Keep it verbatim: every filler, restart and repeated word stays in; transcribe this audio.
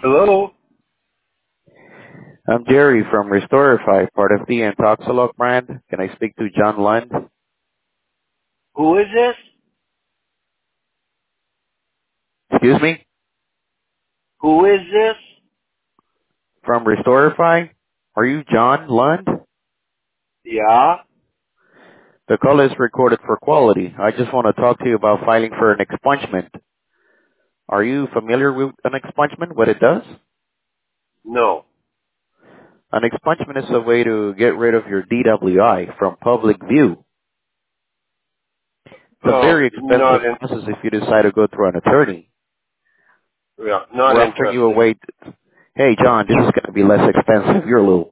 Hello? I'm Jerry from Restorify, part of the Antoxalog brand. Can I speak to John Lund? Who is this? Excuse me? Who is this? From Restorify? Are you John Lund? Yeah? The call is recorded for quality. I just want to talk to you about filing for an expungement. Are you familiar with an expungement, what it does? No. An expungement is a way to get rid of your D W I from public view. It's a Oh, very not expensive in, process if you decide to go through an attorney. yeah, not We're offering you a interested. way. To, hey, John, this is going to be less expensive. You're a little